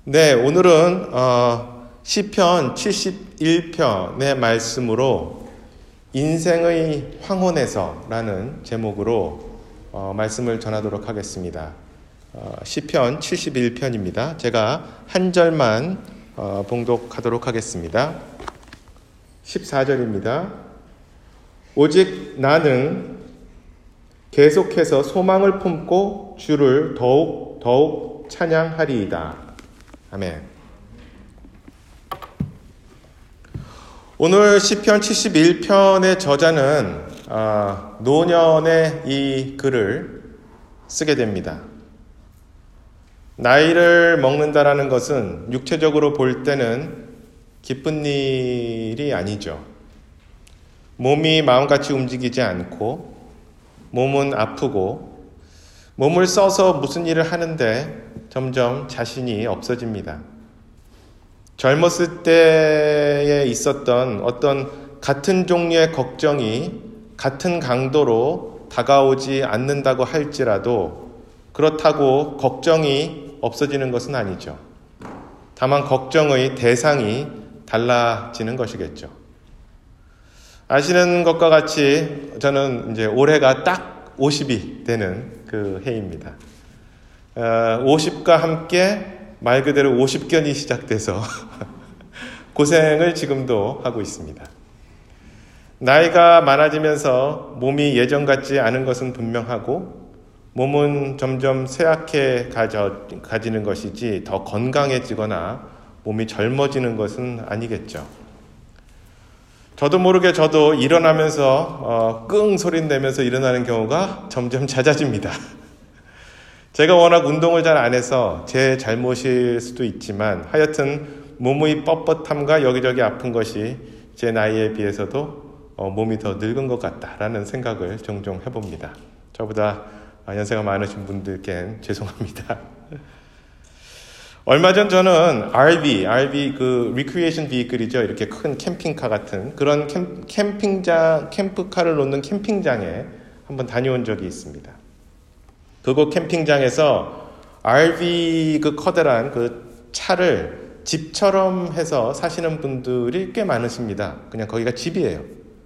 네, 오늘은 시편 71편의 말씀으로 인생의 황혼에서라는 제목으로 말씀을 전하도록 하겠습니다. 시편 71편입니다. 제가 한 절만 봉독하도록 하겠습니다. 14절입니다. 오직 나는 계속해서 소망을 품고 주를 더욱 찬양하리이다. 아멘. 오늘 시편 71편의 저자는 노년의 이 글을 쓰게 됩니다. 나이를 먹는다라는 것은 육체적으로 볼 때는 기쁜 일이 아니죠. 몸이 마음같이 움직이지 않고 몸은 아프고 몸을 써서 무슨 일을 하는데 점점 자신이 없어집니다. 젊었을 때에 있었던 어떤 같은 종류의 걱정이 같은 강도로 다가오지 않는다고 할지라도 그렇다고 걱정이 없어지는 것은 아니죠. 다만 걱정의 대상이 달라지는 것이겠죠. 아시는 것과 같이 저는 이제 올해가 딱 50이 되는 그 해입니다. 50과 함께 말 그대로 50견이 시작돼서 고생을 지금도 하고 있습니다. 나이가 많아지면서 몸이 예전 같지 않은 것은 분명하고 몸은 점점 쇠약해 가지는 것이지 더 건강해지거나 몸이 젊어지는 것은 아니겠죠. 저도 모르게 저도 일어나면서 끙 소리 내면서 일어나는 경우가 점점 잦아집니다. 제가 워낙 운동을 잘 안 해서 제 잘못일 수도 있지만 하여튼 몸의 뻣뻣함과 여기저기 아픈 것이 제 나이에 비해서도 몸이 더 늙은 것 같다라는 생각을 종종 해봅니다. 저보다 연세가 많으신 분들께는 죄송합니다. 얼마 전 저는 RV 그 리크리에이션 비클이죠. 이렇게 큰 캠핑카 같은 그런 캠프카를 놓는 캠핑장에 한번 다녀온 적이 있습니다. 그곳 캠핑장에서 RV 그 커다란 그 차를 집처럼 해서 사시는 분들이 꽤 많으십니다. 그냥 거기가 집이에요.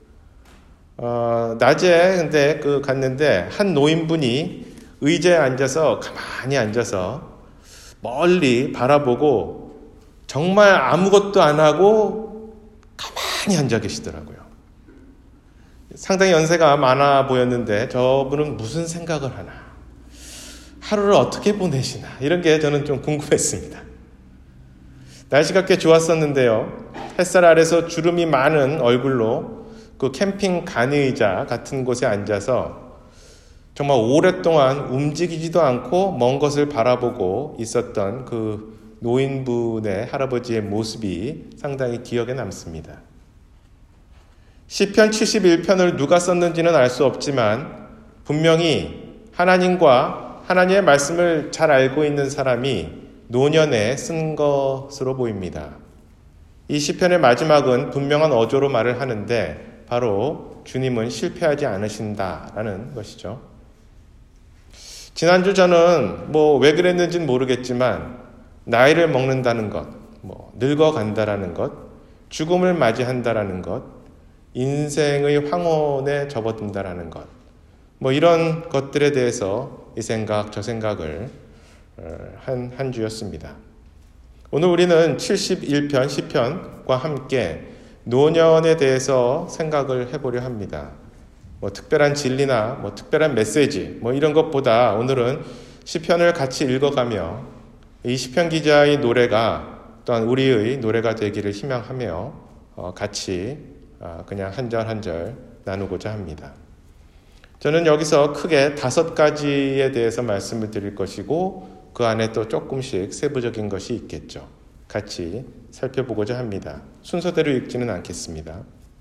낮에 근데 갔는데 한 노인분이 의자에 앉아서 가만히 앉아서 멀리 바라보고 정말 아무것도 안 하고 가만히 앉아 계시더라고요. 상당히 연세가 많아 보였는데 저분은 무슨 생각을 하나? 하루를 어떻게 보내시나? 이런 게 저는 좀 궁금했습니다. 날씨가 꽤 좋았었는데요. 햇살 아래서 주름이 많은 얼굴로 그 캠핑 간의자 같은 곳에 앉아서 정말 오랫동안 움직이지도 않고 먼 것을 바라보고 있었던 그 노인분의 할아버지의 모습이 상당히 기억에 남습니다. 시편 71편을 누가 썼는지는 알 수 없지만 분명히 하나님의 말씀을 잘 알고 있는 사람이 노년에 쓴 것으로 보입니다. 이 시편의 마지막은 분명한 어조로 말을 하는데 바로 주님은 실패하지 않으신다라는 것이죠. 지난주 저는 왜 그랬는지는 모르겠지만 나이를 먹는다는 것, 늙어간다라는 것, 죽음을 맞이한다라는 것, 인생의 황혼에 접어든다라는 것, 이런 것들에 대해서 이 생각 저 생각을 한 주였습니다. 오늘 우리는 71편 시편과 함께 노년에 대해서 생각을 해보려 합니다. 특별한 진리나 특별한 메시지 이런 것보다 오늘은 시편을 같이 읽어가며 이 시편 기자의 노래가 또한 우리의 노래가 되기를 희망하며 같이 그냥 한 절 한 절 나누고자 합니다. 저는 여기서 크게 5가지에 대해서 말씀을 드릴 것이고 그 안에 또 조금씩 세부적인 것이 있겠죠. 같이 살펴보고자 합니다. 순서대로 읽지는 않겠습니다.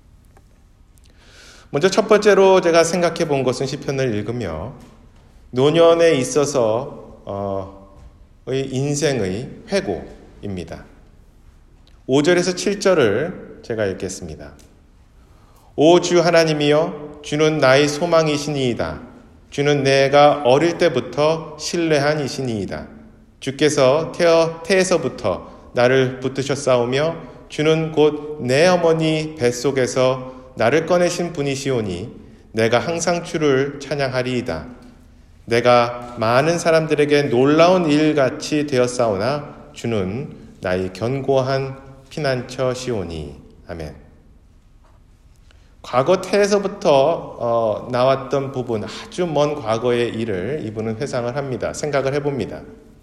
먼저 첫 번째로 제가 생각해 본 것은 시편을 읽으며 노년에 있어서 인생의 회고입니다. 5절에서 7절을 제가 읽겠습니다. 오 주 하나님이여 주는 나의 소망이시니이다. 주는 내가 어릴 때부터 신뢰한 이시니이다. 주께서 태에서부터 나를 붙드셨사오며 주는 곧 내 어머니 뱃속에서 나를 꺼내신 분이시오니 내가 항상 주를 찬양하리이다. 내가 많은 사람들에게 놀라운 일같이 되었사오나 주는 나의 견고한 피난처시오니. 아멘. 과거 태에서부터 나왔던 부분, 아주 먼 과거의 일을 이분은 회상을 합니다. 생각을 해봅니다.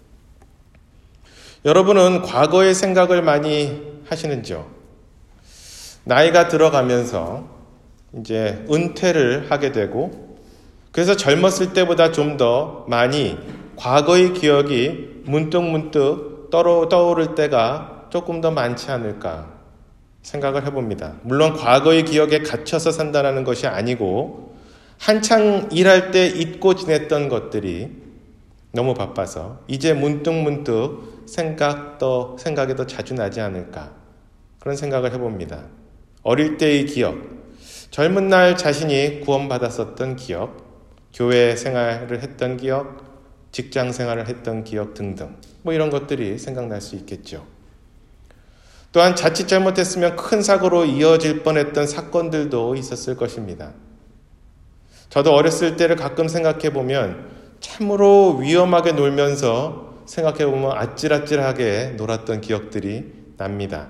여러분은 과거의 생각을 많이 하시는지요? 나이가 들어가면서 이제 은퇴를 하게 되고, 그래서 젊었을 때보다 좀 더 많이 과거의 기억이 문득문득 떠오를 때가 조금 더 많지 않을까 생각을 해봅니다. 물론 과거의 기억에 갇혀서 산다는 것이 아니고 한창 일할 때 잊고 지냈던 것들이 너무 바빠서 이제 문득문득 생각이 더 자주 나지 않을까, 그런 생각을 해봅니다. 어릴 때의 기억, 젊은 날 자신이 구원받았었던 기억, 교회 생활을 했던 기억, 직장 생활을 했던 기억 등등, 이런 것들이 생각날 수 있겠죠. 또한 자칫 잘못했으면 큰 사고로 이어질 뻔했던 사건들도 있었을 것입니다. 저도 어렸을 때를 가끔 생각해보면 참으로 위험하게 놀면서 생각해보면 아찔아찔하게 놀았던 기억들이 납니다.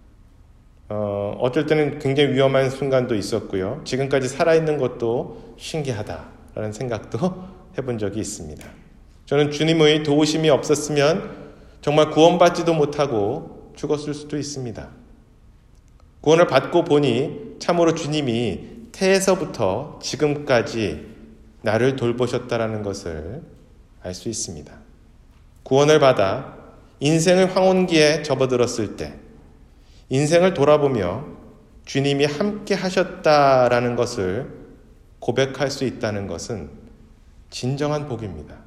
어쩔 때는 굉장히 위험한 순간도 있었고요. 지금까지 살아있는 것도 신기하다라는 생각도 해본 적이 있습니다. 저는 주님의 도우심이 없었으면 정말 구원받지도 못하고 죽었을 수도 있습니다. 구원을 받고 보니 참으로 주님이 태에서부터 지금까지 나를 돌보셨다라는 것을 알 수 있습니다. 구원을 받아 인생의 황혼기에 접어들었을 때 인생을 돌아보며 주님이 함께 하셨다라는 것을 고백할 수 있다는 것은 진정한 복입니다.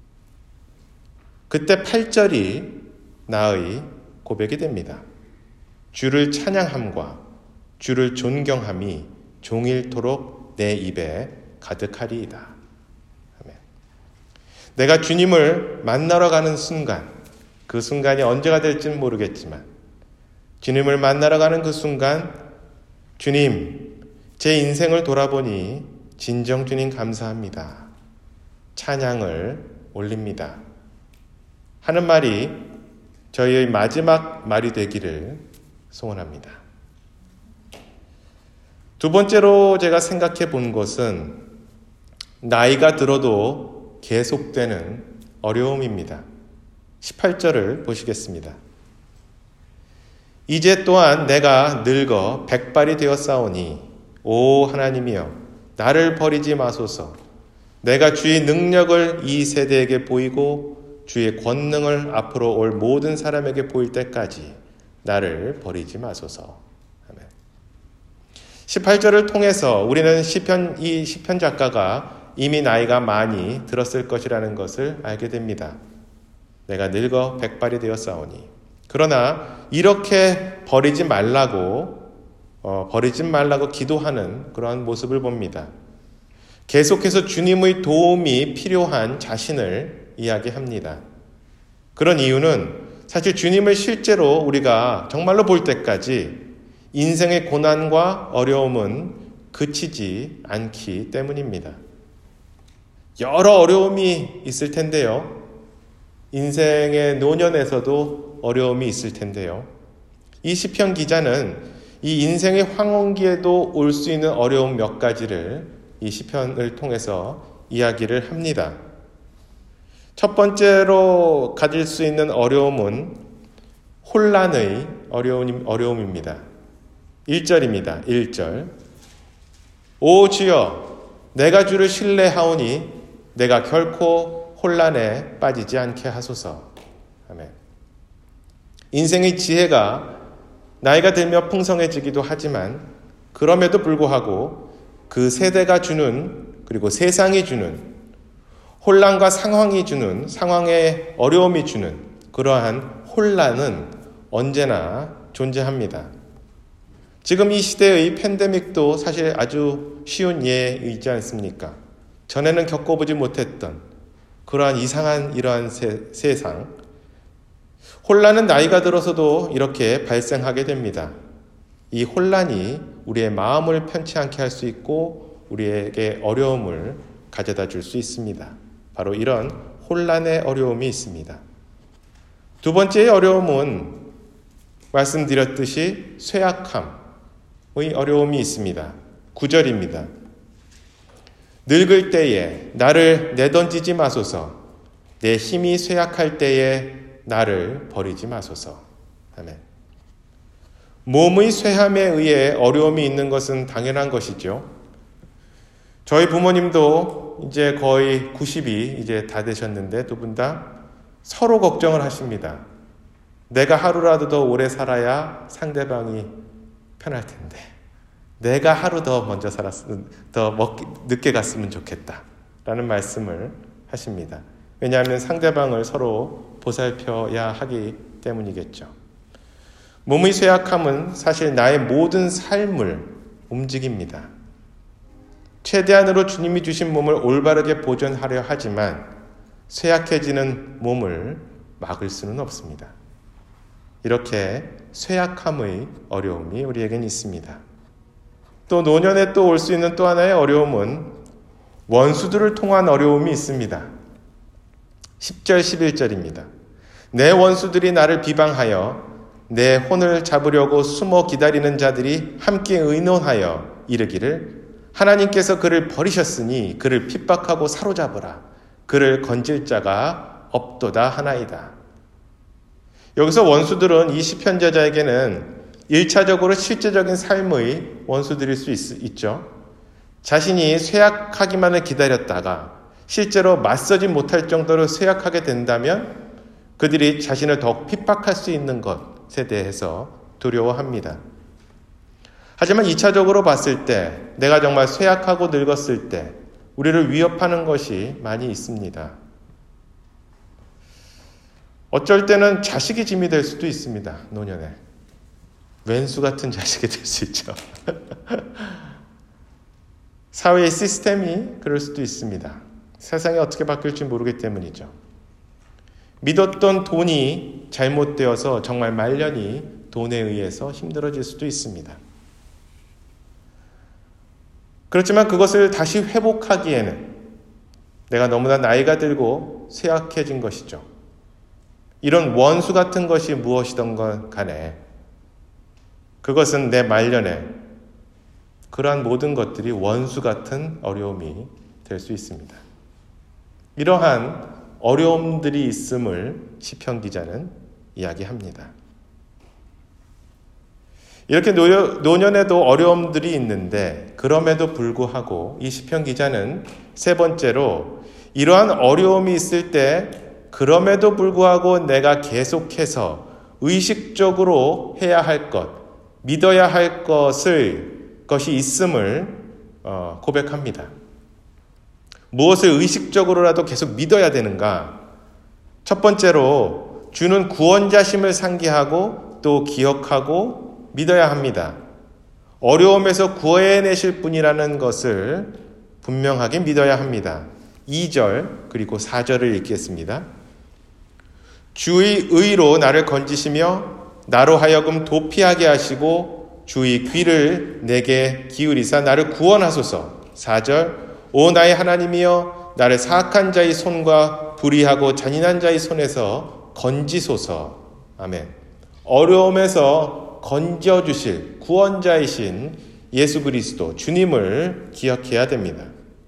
그때 8절이 나의 고백이 됩니다. 주를 찬양함과 주를 존경함이 종일토록 내 입에 가득하리이다. 아멘. 내가 주님을 만나러 가는 순간, 그 순간이 언제가 될지는 모르겠지만 주님을 만나러 가는 그 순간, 주님, 제 인생을 돌아보니 진정 주님 감사합니다. 찬양을 올립니다. 하는 말이 저희의 마지막 말이 되기를 소원합니다. 두 번째로 제가 생각해 본 것은 나이가 들어도 계속되는 어려움입니다. 18절을 보시겠습니다. 이제 또한 내가 늙어 백발이 되었사오니 오 하나님이여 나를 버리지 마소서. 내가 주의 능력을 이 세대에게 보이고 주의 권능을 앞으로 올 모든 사람에게 보일 때까지 나를 버리지 마소서. 아멘. 18절을 통해서 우리는 이 시편 작가가 이미 나이가 많이 들었을 것이라는 것을 알게 됩니다. 내가 늙어 백발이 되었사오니. 그러나 이렇게 버리지 말라고 기도하는 그러한 모습을 봅니다. 계속해서 주님의 도움이 필요한 자신을 이야기합니다. 그런 이유는 사실 주님을 실제로 우리가 정말로 볼 때까지 인생의 고난과 어려움은 그치지 않기 때문입니다. 여러 어려움이 있을 텐데요. 인생의 노년에서도 어려움이 있을 텐데요. 이 시편 기자는 이 인생의 황혼기에도 올 수 있는 어려움 몇 가지를 이 시편을 통해서 이야기를 합니다. 첫 번째로 가질 수 있는 어려움은 혼란의 어려움입니다. 1절입니다. 1절. 오 주여, 내가 주를 신뢰하오니 내가 결코 혼란에 빠지지 않게 하소서. 아멘. 인생의 지혜가 나이가 들며 풍성해지기도 하지만 그럼에도 불구하고 그 세대가 주는, 그리고 세상이 주는 혼란과 상황의 어려움이 주는 그러한 혼란은 언제나 존재합니다. 지금 이 시대의 팬데믹도 사실 아주 쉬운 예이지 않습니까? 전에는 겪어보지 못했던 그러한 이상한 이러한 세상, 혼란은 나이가 들어서도 이렇게 발생하게 됩니다. 이 혼란이 우리의 마음을 편치 않게 할 수 있고 우리에게 어려움을 가져다 줄 수 있습니다. 바로 이런 혼란의 어려움이 있습니다. 두 번째의 어려움은 말씀드렸듯이 쇠약함의 어려움이 있습니다. 9절입니다. 늙을 때에 나를 내던지지 마소서. 내 힘이 쇠약할 때에 나를 버리지 마소서. 아멘. 몸의 쇠함에 의해 어려움이 있는 것은 당연한 것이죠. 저희 부모님도 이제 거의 90이 이제 다 되셨는데 두 분 다 서로 걱정을 하십니다. 내가 하루라도 더 오래 살아야 상대방이 편할 텐데 내가 하루 더 먼저 늦게 갔으면 좋겠다 라는 말씀을 하십니다. 왜냐하면 상대방을 서로 보살펴야 하기 때문이겠죠. 몸의 쇠약함은 사실 나의 모든 삶을 움직입니다. 최대한으로 주님이 주신 몸을 올바르게 보존하려 하지만 쇠약해지는 몸을 막을 수는 없습니다. 이렇게 쇠약함의 어려움이 우리에겐 있습니다. 또 노년에 또 올 수 있는 또 하나의 어려움은 원수들을 통한 어려움이 있습니다. 10절 11절입니다. 내 원수들이 나를 비방하여 내 혼을 잡으려고 숨어 기다리는 자들이 함께 의논하여 이르기를 하나님께서 그를 버리셨으니 그를 핍박하고 사로잡으라. 그를 건질 자가 없도다 하나이다. 여기서 원수들은 이 시편 저자에게는 1차적으로 실제적인 삶의 원수들일 수 있죠. 자신이 쇠약하기만을 기다렸다가 실제로 맞서지 못할 정도로 쇠약하게 된다면 그들이 자신을 더욱 핍박할 수 있는 것에 대해서 두려워합니다. 하지만 2차적으로 봤을 때 내가 정말 쇠약하고 늙었을 때 우리를 위협하는 것이 많이 있습니다. 어쩔 때는 자식이 짐이 될 수도 있습니다. 노년에. 왼수 같은 자식이 될 수 있죠. 사회의 시스템이 그럴 수도 있습니다. 세상이 어떻게 바뀔지 모르기 때문이죠. 믿었던 돈이 잘못되어서 정말 말년이 돈에 의해서 힘들어질 수도 있습니다. 그렇지만 그것을 다시 회복하기에는 내가 너무나 나이가 들고 쇠약해진 것이죠. 이런 원수 같은 것이 무엇이든 간에 그것은 내 말년에 그러한 모든 것들이 원수 같은 어려움이 될 수 있습니다. 이러한 어려움들이 있음을 시편 기자는 이야기합니다. 이렇게 노년에도 어려움들이 있는데 그럼에도 불구하고 이 시편 기자는 세 번째로 이러한 어려움이 있을 때 그럼에도 불구하고 내가 계속해서 의식적으로 해야 할 것, 믿어야 할 것이 있음을 고백합니다. 무엇을 의식적으로라도 계속 믿어야 되는가? 첫 번째로 주는 구원자심을 상기하고 또 기억하고 믿어야 합니다. 어려움에서 구해내실 분이라는 것을 분명하게 믿어야 합니다. 2절 그리고 4절을 읽겠습니다. 주의 의로 나를 건지시며 나로 하여금 도피하게 하시고 주의 귀를 내게 기울이사 나를 구원하소서. 4절 오 나의 하나님이여 나를 사악한 자의 손과 불의하고 잔인한 자의 손에서 건지소서. 아멘. 어려움에서 건져주실 구원자이신 예수 그리스도 주님을 기억해야 됩니다.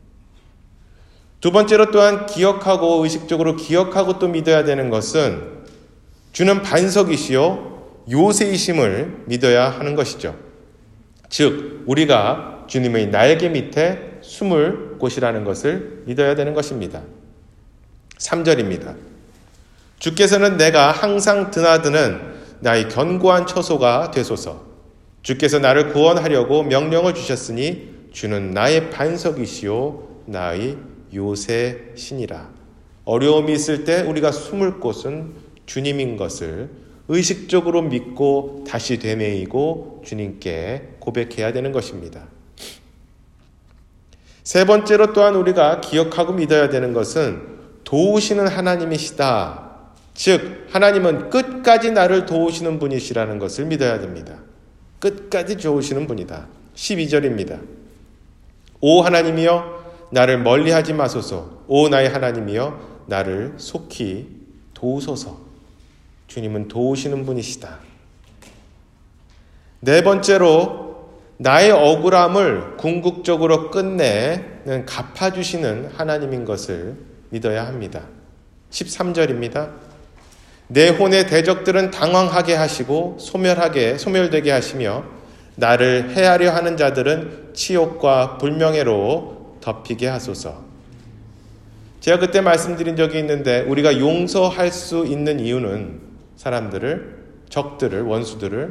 두 번째로 또한 기억하고 의식적으로 기억하고 또 믿어야 되는 것은 주는 반석이시요 요새이심을 믿어야 하는 것이죠. 즉 우리가 주님의 날개 밑에 숨을 곳이라는 것을 믿어야 되는 것입니다. 3절입니다. 주께서는 내가 항상 드나드는 나의 견고한 처소가 되소서. 주께서 나를 구원하려고 명령을 주셨으니 주는 나의 반석이시요 나의 요새시니라. 어려움이 있을 때 우리가 숨을 곳은 주님인 것을 의식적으로 믿고 다시 되뇌이고 주님께 고백해야 되는 것입니다. 세 번째로 또한 우리가 기억하고 믿어야 되는 것은 도우시는 하나님이시다. 즉 하나님은 끝까지 나를 도우시는 분이시라는 것을 믿어야 됩니다. 끝까지 도우시는 분이다. 12절입니다. 오 하나님이여 나를 멀리하지 마소서. 오 나의 하나님이여 나를 속히 도우소서. 주님은 도우시는 분이시다. 네 번째로 나의 억울함을 궁극적으로 끝내는 갚아주시는 하나님인 것을 믿어야 합니다. 13절입니다. 내 혼의 대적들은 당황하게 하시고 소멸되게 하시며 나를 해하려 하는 자들은 치욕과 불명예로 덮이게 하소서. 제가 그때 말씀드린 적이 있는데 우리가 용서할 수 있는 이유는 사람들을, 적들을, 원수들을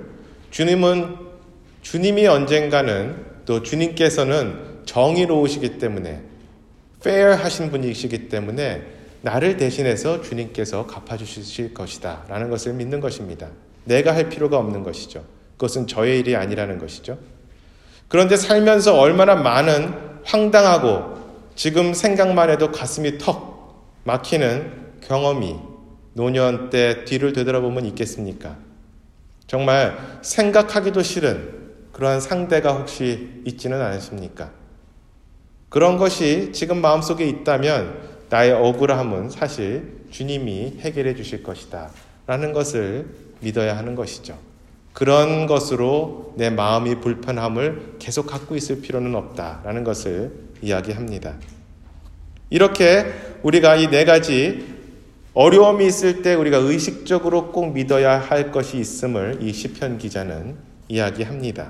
주님이 언젠가는 또 주님께서는 정의로우시기 때문에 fair 하신 분이시기 때문에 나를 대신해서 주님께서 갚아주실 것이다 라는 것을 믿는 것입니다. 내가 할 필요가 없는 것이죠. 그것은 저의 일이 아니라는 것이죠. 그런데 살면서 얼마나 많은 황당하고 지금 생각만 해도 가슴이 턱 막히는 경험이 노년 때 뒤를 되돌아보면 있겠습니까? 정말 생각하기도 싫은 그러한 상대가 혹시 있지는 않으십니까? 그런 것이 지금 마음속에 있다면 나의 억울함은 사실 주님이 해결해 주실 것이다 라는 것을 믿어야 하는 것이죠. 그런 것으로 내 마음이 불편함을 계속 갖고 있을 필요는 없다라는 것을 이야기합니다. 이렇게 우리가 이 네 가지 어려움이 있을 때 우리가 의식적으로 꼭 믿어야 할 것이 있음을 이 시편 기자는 이야기합니다.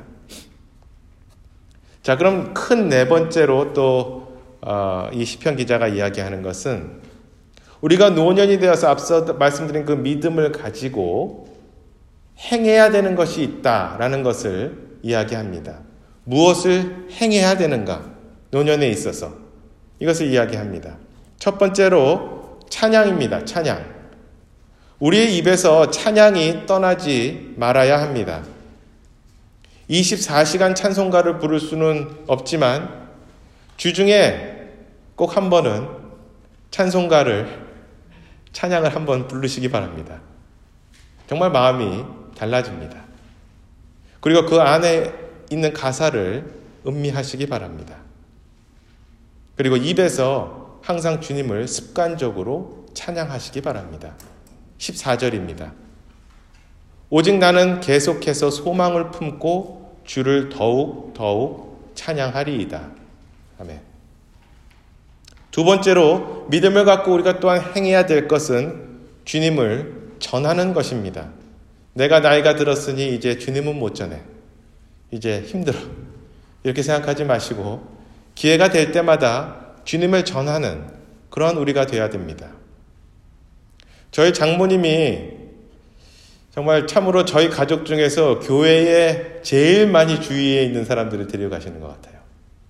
자, 그럼 큰 네 번째로 또 이 시편 기자가 이야기하는 것은 우리가 노년이 되어서 앞서 말씀드린 그 믿음을 가지고 행해야 되는 것이 있다라는 것을 이야기합니다. 무엇을 행해야 되는가? 노년에 있어서 이것을 이야기합니다. 첫 번째로 찬양입니다. 찬양. 우리의 입에서 찬양이 떠나지 말아야 합니다. 24시간 찬송가를 부를 수는 없지만 주중에 꼭 한 번은 찬양을 한번 부르시기 바랍니다. 정말 마음이 달라집니다. 그리고 그 안에 있는 가사를 음미하시기 바랍니다. 그리고 입에서 항상 주님을 습관적으로 찬양하시기 바랍니다. 14절입니다. 오직 나는 계속해서 소망을 품고 주를 더욱 찬양하리이다. 아멘. 두 번째로 믿음을 갖고 우리가 또한 행해야 될 것은 주님을 전하는 것입니다. 내가 나이가 들었으니 이제 주님은 못 전해. 이제 힘들어. 이렇게 생각하지 마시고 기회가 될 때마다 주님을 전하는 그런 우리가 되어야 됩니다. 저희 장모님이 정말 참으로 저희 가족 중에서 교회에 제일 많이 주위에 있는 사람들을 데려가시는 것 같아요.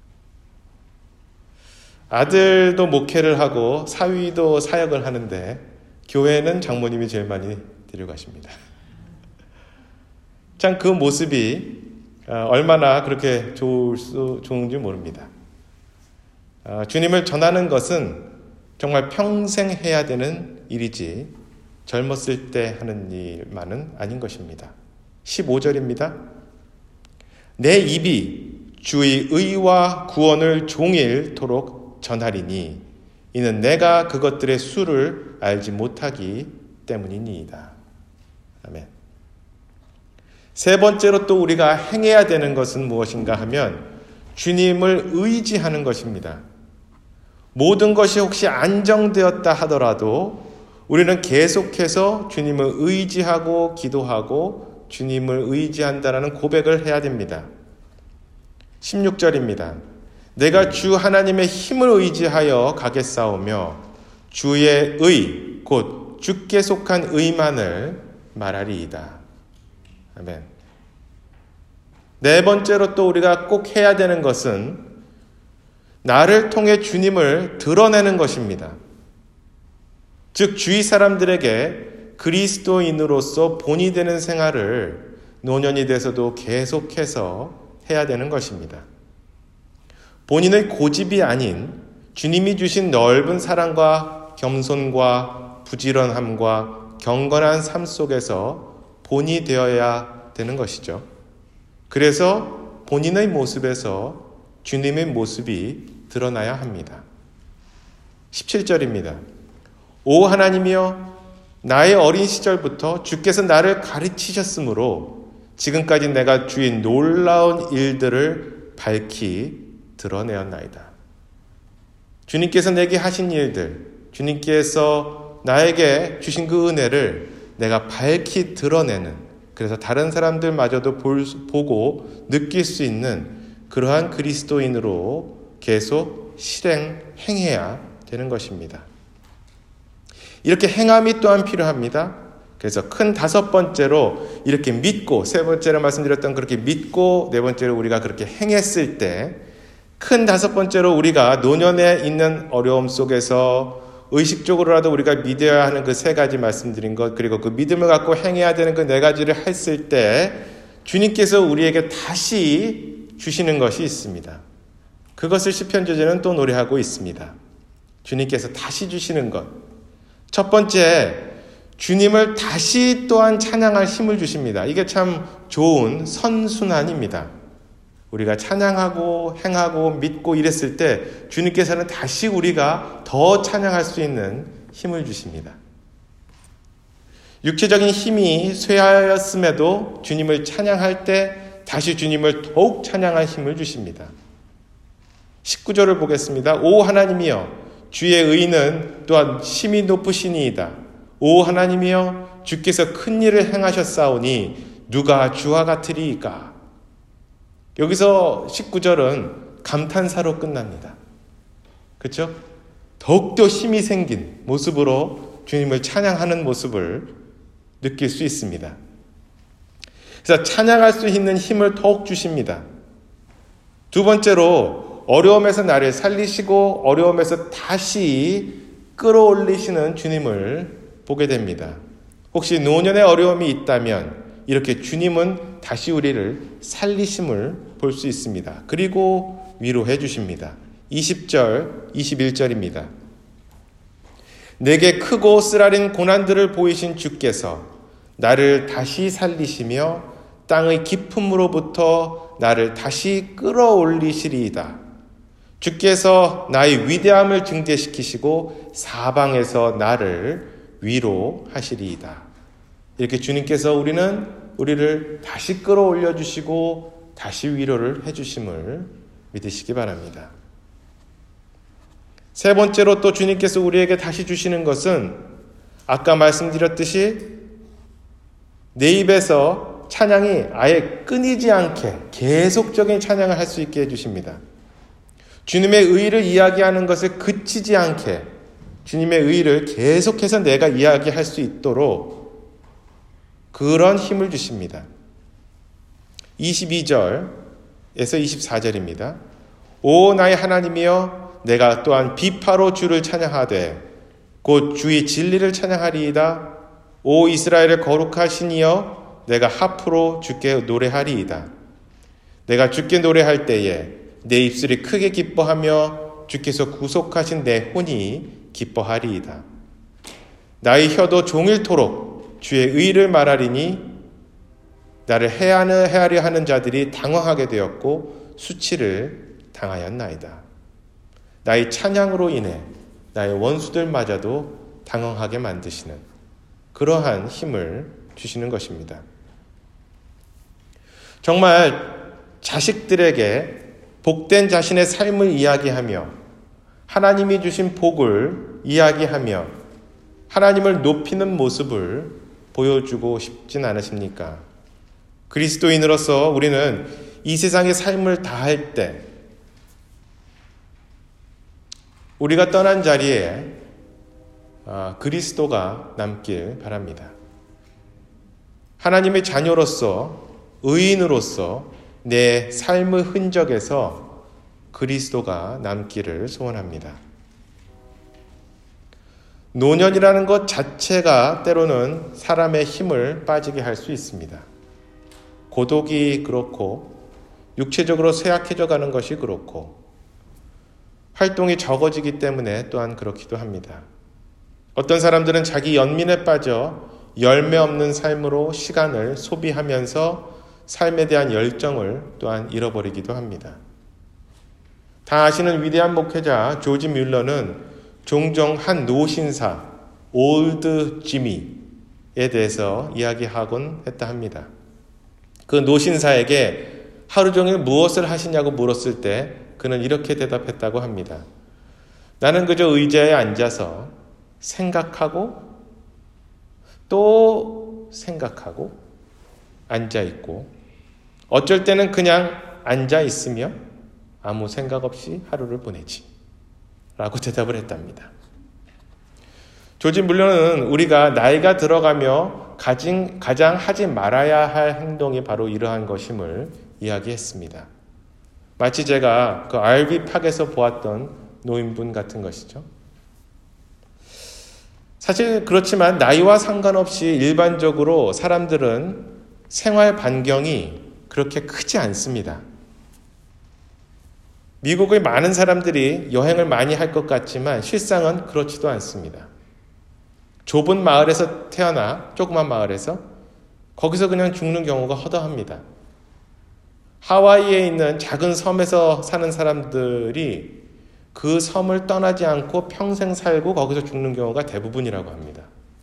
아들도 목회를 하고 사위도 사역을 하는데 교회는 장모님이 제일 많이 데려가십니다. 참 그 모습이 얼마나 그렇게 좋은지 모릅니다. 주님을 전하는 것은 정말 평생 해야 되는 일이지 젊었을 때 하는 일만은 아닌 것입니다. 15절입니다. 내 입이 주의 의와 구원을 종일토록 전하리니 이는 내가 그것들의 수를 알지 못하기 때문이니이다. 아멘. 세 번째로 또 우리가 행해야 되는 것은 무엇인가 하면 주님을 의지하는 것입니다. 모든 것이 혹시 안정되었다 하더라도 우리는 계속해서 주님을 의지하고 기도하고 주님을 의지한다라는 고백을 해야 됩니다. 16절입니다. 내가 주 하나님의 힘을 의지하여 가겠사오며 주의 의, 곧 주께 속한 의만을 말하리이다. 아멘. 네 번째로 또 우리가 꼭 해야 되는 것은 나를 통해 주님을 드러내는 것입니다. 즉 주위 사람들에게 그리스도인으로서 본이 되는 생활을 노년이 돼서도 계속해서 해야 되는 것입니다. 본인의 고집이 아닌 주님이 주신 넓은 사랑과 겸손과 부지런함과 경건한 삶 속에서 본이 되어야 되는 것이죠. 그래서 본인의 모습에서 주님의 모습이 드러나야 합니다. 17절입니다. 오 하나님이여, 나의 어린 시절부터 주께서 나를 가르치셨으므로 지금까지 내가 주의 놀라운 일들을 밝히 드러내었나이다. 주님께서 내게 하신 일들, 주님께서 나에게 주신 그 은혜를 내가 밝히 드러내는, 그래서 다른 사람들마저도 보고 느낄 수 있는 그러한 그리스도인으로 계속 행해야 되는 것입니다. 이렇게 행함이 또한 필요합니다. 그래서 큰 5번째로 이렇게 믿고, 3번째로 말씀드렸던 그렇게 믿고, 4번째로 우리가 그렇게 행했을 때, 큰 5번째로 우리가 노년에 있는 어려움 속에서 의식적으로라도 우리가 믿어야 하는 그 3가지 말씀드린 것, 그리고 그 믿음을 갖고 행해야 되는 그 4가지를 했을 때 주님께서 우리에게 다시 주시는 것이 있습니다. 그것을 시편저자는 또 노래하고 있습니다. 주님께서 다시 주시는 것. 첫 번째, 주님을 다시 또한 찬양할 힘을 주십니다. 이게 참 좋은 선순환입니다. 우리가 찬양하고 행하고 믿고 이랬을 때 주님께서는 다시 우리가 더 찬양할 수 있는 힘을 주십니다. 육체적인 힘이 쇠하였음에도 주님을 찬양할 때 다시 주님을 더욱 찬양할 힘을 주십니다. 19절을 보겠습니다. 오 하나님이여, 주의 의는 또한 심히 높으시니이다. 오 하나님이여, 주께서 큰 일을 행하셨사오니 누가 주와 같으리이까. 여기서 19절은 감탄사로 끝납니다. 그렇죠? 더욱더 힘이 생긴 모습으로 주님을 찬양하는 모습을 느낄 수 있습니다. 그래서 찬양할 수 있는 힘을 더욱 주십니다. 두 번째로 어려움에서 나를 살리시고 어려움에서 다시 끌어올리시는 주님을 보게 됩니다. 혹시 노년의 어려움이 있다면 이렇게 주님은 다시 우리를 살리심을 볼 수 있습니다. 그리고 위로해 주십니다. 20절, 21절입니다. 내게 크고 쓰라린 고난들을 보이신 주께서 나를 다시 살리시며 땅의 깊음으로부터 나를 다시 끌어올리시리이다. 주께서 나의 위대함을 증대시키시고 사방에서 나를 위로하시리이다. 이렇게 주님께서 우리를 다시 끌어올려 주시고 다시 위로를 해주심을 믿으시기 바랍니다. 세 번째로 또 주님께서 우리에게 다시 주시는 것은 아까 말씀드렸듯이 내 입에서 찬양이 아예 끊이지 않게 계속적인 찬양을 할 수 있게 해주십니다. 주님의 의를 이야기하는 것을 그치지 않게 주님의 의를 계속해서 내가 이야기할 수 있도록 그런 힘을 주십니다. 22절에서 24절입니다. 오 나의 하나님이여, 내가 또한 비파로 주를 찬양하되 곧 주의 진리를 찬양하리이다. 오 이스라엘의 거룩하시니여, 내가 하프로 주께 노래하리이다. 내가 주께 노래할 때에 내 입술이 크게 기뻐하며 주께서 구속하신 내 혼이 기뻐하리이다. 나의 혀도 종일토록 주의 의를 말하리니 나를 해하려 하는 자들이 당황하게 되었고 수치를 당하였나이다. 나의 찬양으로 인해 나의 원수들마저도 당황하게 만드시는 그러한 힘을 주시는 것입니다. 정말 자식들에게 복된 자신의 삶을 이야기하며 하나님이 주신 복을 이야기하며 하나님을 높이는 모습을 보여주고 싶진 않으십니까? 그리스도인으로서 우리는 이 세상의 삶을 다할 때 우리가 떠난 자리에 그리스도가 남길 바랍니다. 하나님의 자녀로서 의인으로서 내 삶의 흔적에서 그리스도가 남기를 소원합니다. 노년이라는 것 자체가 때로는 사람의 힘을 빠지게 할 수 있습니다. 고독이 그렇고 육체적으로 쇠약해져 가는 것이 그렇고 활동이 적어지기 때문에 또한 그렇기도 합니다. 어떤 사람들은 자기 연민에 빠져 열매 없는 삶으로 시간을 소비하면서 삶에 대한 열정을 또한 잃어버리기도 합니다. 다 아시는 위대한 목회자 조지 뮬러는 종종 한 노신사 올드 지미에 대해서 이야기하곤 했다 합니다. 그 노신사에게 하루 종일 무엇을 하시냐고 물었을 때 그는 이렇게 대답했다고 합니다. 나는 그저 의자에 앉아서 생각하고 또 생각하고 앉아있고 어쩔 때는 그냥 앉아있으며 아무 생각 없이 하루를 보내지 라고 대답을 했답니다. 조지 뮬러는 우리가 나이가 들어가며 가장 하지 말아야 할 행동이 바로 이러한 것임을 이야기했습니다. 마치 제가 그 RV 팍에서 보았던 노인분 같은 것이죠. 사실 그렇지만 나이와 상관없이 일반적으로 사람들은 생활 반경이 그렇게 크지 않습니다. 미국의 많은 사람들이 여행을 많이 할 것 같지만 실상은 그렇지도 않습니다. 좁은 마을에서 태어나 조그만 마을에서 거기서 그냥 죽는 경우가 허다합니다. 하와이에 있는 작은 섬에서 사는 사람들이 그 섬을 떠나지 않고 평생 살고 거기서 죽는 경우가 대부분이라고 합니다.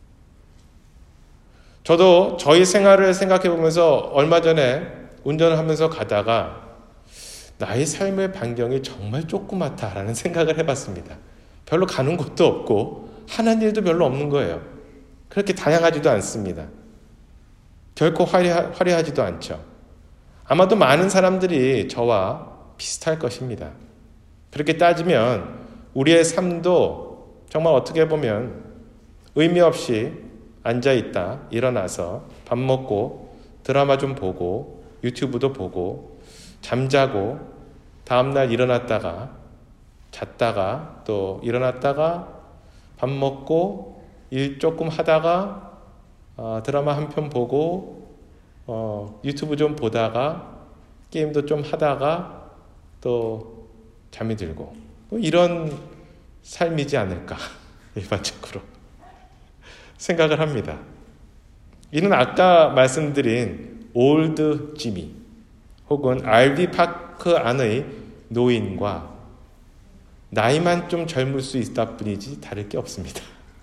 저도 저희 생활을 생각해 보면서 얼마 전에 운전을 하면서 가다가 나의 삶의 반경이 정말 조그맣다라는 생각을 해봤습니다. 별로 가는 곳도 없고 하는 일도 별로 없는 거예요. 그렇게 다양하지도 않습니다. 결코 화려하지도 않죠. 아마도 많은 사람들이 저와 비슷할 것입니다. 그렇게 따지면 우리의 삶도 정말 어떻게 보면 의미 없이 앉아있다 일어나서 밥 먹고 드라마 좀 보고 유튜브도 보고 잠자고 다음날 일어났다가 잤다가 또 일어났다가 밥 먹고 일 조금 하다가 드라마 한 편 보고 유튜브 좀 보다가 게임도 좀 하다가 또 잠이 들고 이런 삶이지 않을까 일반적으로 생각을 합니다. 이는 아까 말씀드린 올드 지미 혹은 RV 파크 안의 노인과 나이만 좀 젊을 수 있다 뿐이지 다를 게 없습니다.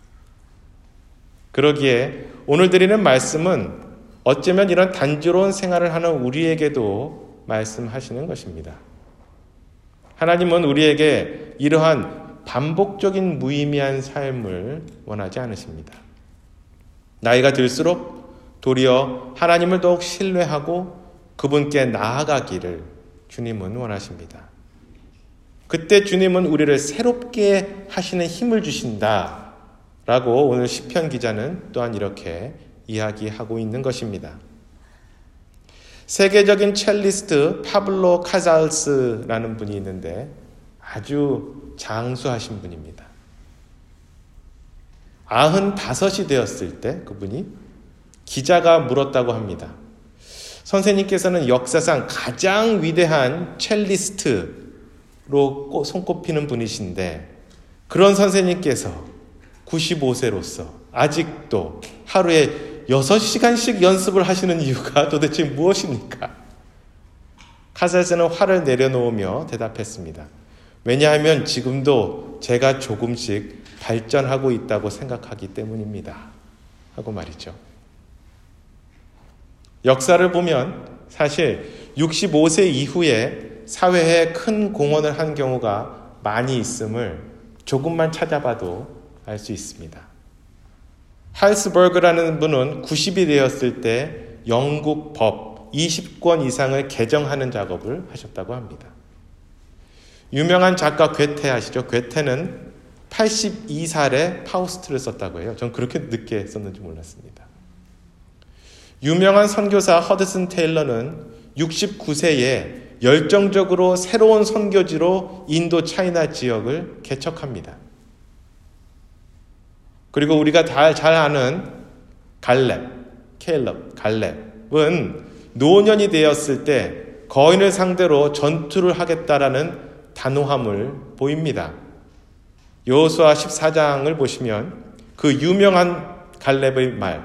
그러기에 오늘 드리는 말씀은 어쩌면 이런 단조로운 생활을 하는 우리에게도 말씀하시는 것입니다. 하나님은 우리에게 이러한 반복적인 무의미한 삶을 원하지 않으십니다. 나이가 들수록 도리어 하나님을 더욱 신뢰하고 그분께 나아가기를 주님은 원하십니다. 그때 주님은 우리를 새롭게 하시는 힘을 주신다 라고 오늘 시편 기자는 또한 이렇게 이야기하고 있는 것입니다. 세계적인 첼리스트 파블로 카살스라는 분이 있는데 아주 장수하신 분입니다. 95이 되었을 때 그분이 기자가 물었다고 합니다. 선생님께서는 역사상 가장 위대한 첼리스트로 손꼽히는 분이신데 그런 선생님께서 95세로서 아직도 하루에 6시간씩 연습을 하시는 이유가 도대체 무엇입니까? 카살스는 화를 내려놓으며 대답했습니다. 왜냐하면 지금도 제가 조금씩 발전하고 있다고 생각하기 때문입니다. 하고 말이죠. 역사를 보면 사실 65세 이후에 사회에 큰 공헌을 한 경우가 많이 있음을 조금만 찾아봐도 알 수 있습니다. 할스버그라는 분은 90이 되었을 때 영국 법 20권 이상을 개정하는 작업을 하셨다고 합니다. 유명한 작가 괴테 아시죠? 괴테는 82살에 파우스트를 썼다고 해요. 전 그렇게 늦게 썼는지 몰랐습니다. 유명한 선교사 허드슨 테일러는 69세에 열정적으로 새로운 선교지로 인도 차이나 지역을 개척합니다. 그리고 우리가 잘 아는 갈렙은 노년이 되었을 때 거인을 상대로 전투를 하겠다라는 단호함을 보입니다. 여호수아 14장을 보시면 그 유명한 갈렙의 말.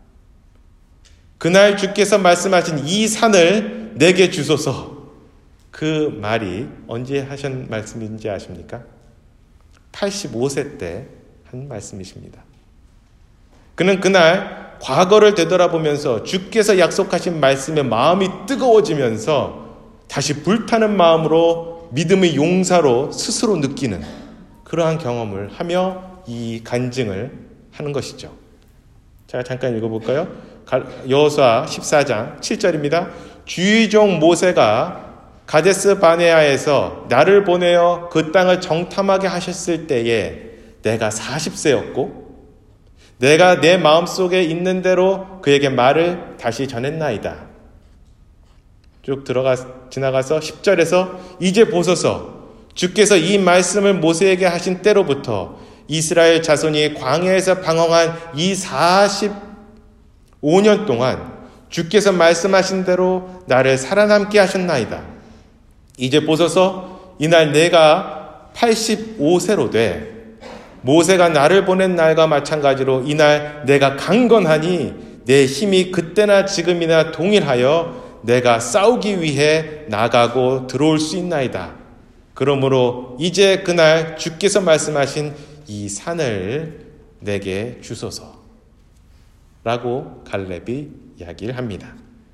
그날 주께서 말씀하신 이 산을 내게 주소서. 그 말이 언제 하신 말씀인지 아십니까? 85세 때 한 말씀이십니다. 그는 그날 과거를 되돌아보면서 주께서 약속하신 말씀에 마음이 뜨거워지면서 다시 불타는 마음으로 믿음의 용사로 스스로 느끼는 그러한 경험을 하며 이 간증을 하는 것이죠. 자, 잠깐 읽어볼까요? 여호수아 14장 7절입니다. 주의 종 모세가 가데스 바네아에서 나를 보내어 그 땅을 정탐하게 하셨을 때에 내가 40세였고 내가 내 마음속에 있는 대로 그에게 말을 다시 전했나이다. 쭉 지나가서 10절에서 이제 보소서 주께서 이 말씀을 모세에게 하신 때로부터 이스라엘 자손이 광야에서 방황한 이 45년 동안 주께서 말씀하신 대로 나를 살아남게 하셨나이다. 이제 보소서 이날 내가 85세로 돼 모세가 나를 보낸 날과 마찬가지로 이날 내가 강건하니 내 힘이 그때나 지금이나 동일하여 내가 싸우기 위해 나가고 들어올 수 있나이다. 그러므로 이제 그날 주께서 말씀하신 이 산을 내게 주소서 라고 갈렙이 이야기를 합니다.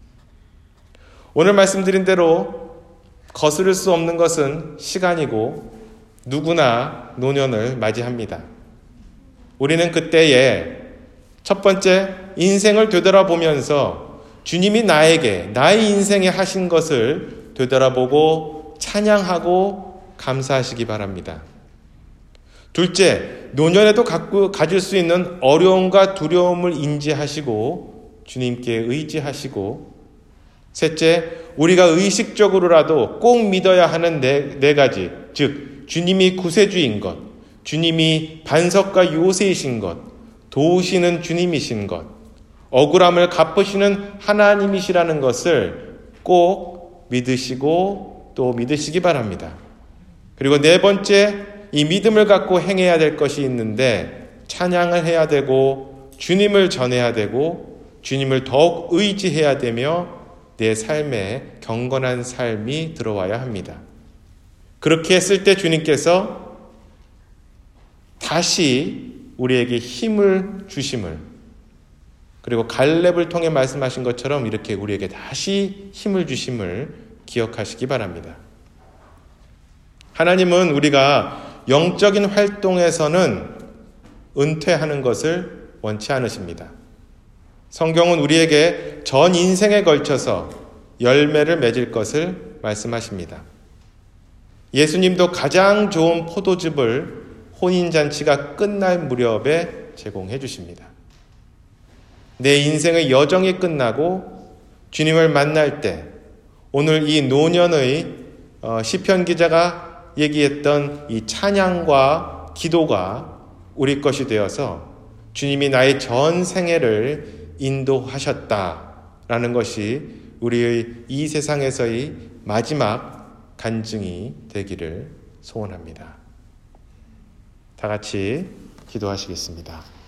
오늘 말씀드린 대로 거스를 수 없는 것은 시간이고 누구나 노년을 맞이합니다. 우리는 그때에 첫 번째 인생을 되돌아보면서 주님이 나에게 나의 인생에 하신 것을 되돌아보고 찬양하고 감사하시기 바랍니다. 둘째, 노년에도 가질 수 있는 어려움과 두려움을 인지하시고 주님께 의지하시고 셋째, 우리가 의식적으로라도 꼭 믿어야 하는 네 가지, 즉 주님이 구세주인 것, 주님이 반석과 요새이신 것, 도우시는 주님이신 것, 억울함을 갚으시는 하나님이시라는 것을 꼭 믿으시고 또 믿으시기 바랍니다. 그리고 네 번째, 이 믿음을 갖고 행해야 될 것이 있는데 찬양을 해야 되고 주님을 전해야 되고 주님을 더욱 의지해야 되며 내 삶에 경건한 삶이 들어와야 합니다. 그렇게 했을 때 주님께서 다시 우리에게 힘을 주심을, 그리고 갈렙을 통해 말씀하신 것처럼 이렇게 우리에게 다시 힘을 주심을 기억하시기 바랍니다. 하나님은 우리가 영적인 활동에서는 은퇴하는 것을 원치 않으십니다. 성경은 우리에게 전 인생에 걸쳐서 열매를 맺을 것을 말씀하십니다. 예수님도 가장 좋은 포도즙을 혼인잔치가 끝날 무렵에 제공해 주십니다. 내 인생의 여정이 끝나고 주님을 만날 때 오늘 이 노년의 시편 기자가 얘기했던 이 찬양과 기도가 우리 것이 되어서 주님이 나의 전 생애를 인도하셨다라는 것이 우리의 이 세상에서의 마지막 간증이 되기를 소원합니다. 다 같이 기도하시겠습니다.